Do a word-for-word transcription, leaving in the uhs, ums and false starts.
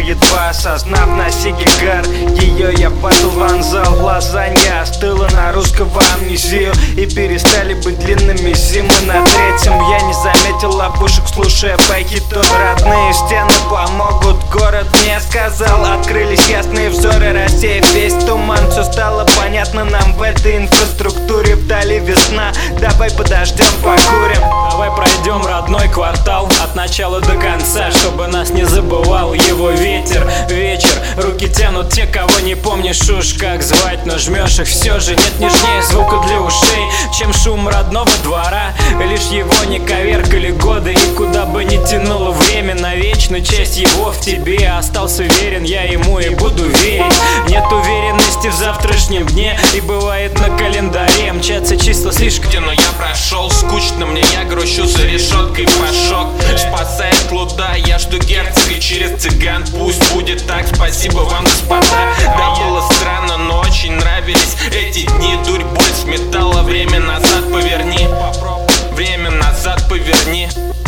едва осознав на сиге гар. Ее я падал, вонзал глаза, не остыла на русского амнезию. И перестали быть длинными зимы. На третьем я не заметил ловушек, слушая байки. Тут родные стены помогут, город мне сказал. Открылись ясные взоры, рассеяв весь туман. Все стало понятно нам в этой инфраструктуре. Вдали весна, давай подождем, покурим. Давай пройдем родной квартал от начала до конца, чтобы нас не забывал его ветер. Вечер, руки тянут те, кого не помнишь уж как звать, но жмешь их все же. Нет нежнее звука для ушей, чем шум родного двора. Лишь его не коверкали годы, и куда бы ни тянуло время, навечно часть его в тебе. Остался верен я ему и буду верить. Нет уверенности в завтрашнем дне, и бывает на календаре мчатся числа слишком. Но я прошел, скучно мне, я грущу за решеткой пошок. Спасает луда, я жду герцога через цыган. Пусть будет так, спасибо вам, господа. Да, было странно, но очень нравились эти дни. Дурь, боль сметала, время назад поверни. Время назад поверни.